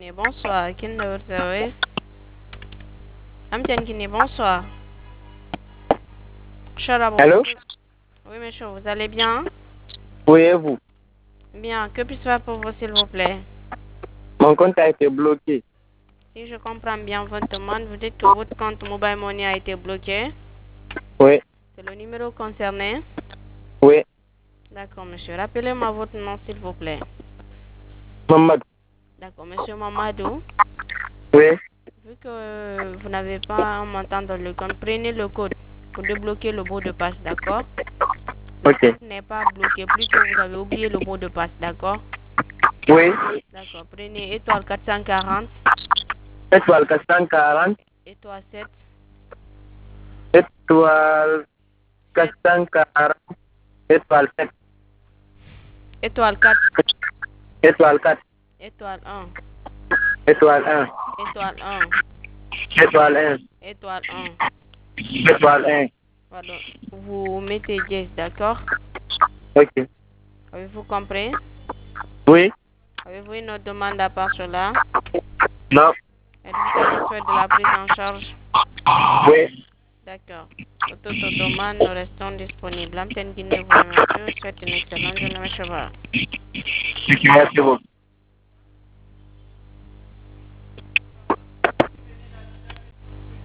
Bonsoir, Kinder Service. Amtian Kine, bonsoir. Charabo. Allô? Oui, monsieur, vous allez bien? Oui, et vous? Bien, que puis-je faire pour vous, s'il vous plaît? Mon compte a été bloqué. Si je comprends bien votre demande, vous dites que votre compte Mobile Money a été bloqué. Oui, C'est le numéro concerné. oui. D'accord, monsieur. Rappelez-moi votre nom, s'il vous plaît. Mamadou. D'accord, monsieur Mamadou. Oui, Vu que vous n'avez pas un montant dans le compte, prenez le code pour débloquer le mot de passe, d'accord? Le ok. compte n'est pas bloqué, plutôt vous avez oublié le mot de passe, d'accord? Oui. D'accord, prenez étoile 440, Étoile 440, étoile 7, étoile 7, 440, étoile 7, étoile 4, étoile 4, étoile 1, étoile 1, étoile 1, étoile 1, étoile 1. étoile 1. Pardon. Vous mettez 10, d'accord? Ok. Avez-vous compris? Oui, Avez-vous une autre demande à part cela? non, Êtes-vous satisfait de la prise en charge? oui. D'accord. Pour toute demande, nous restons disponibles. Amten Guinée vous remercie. Je vous souhaite une excellente journée, monsieur. Merci beaucoup.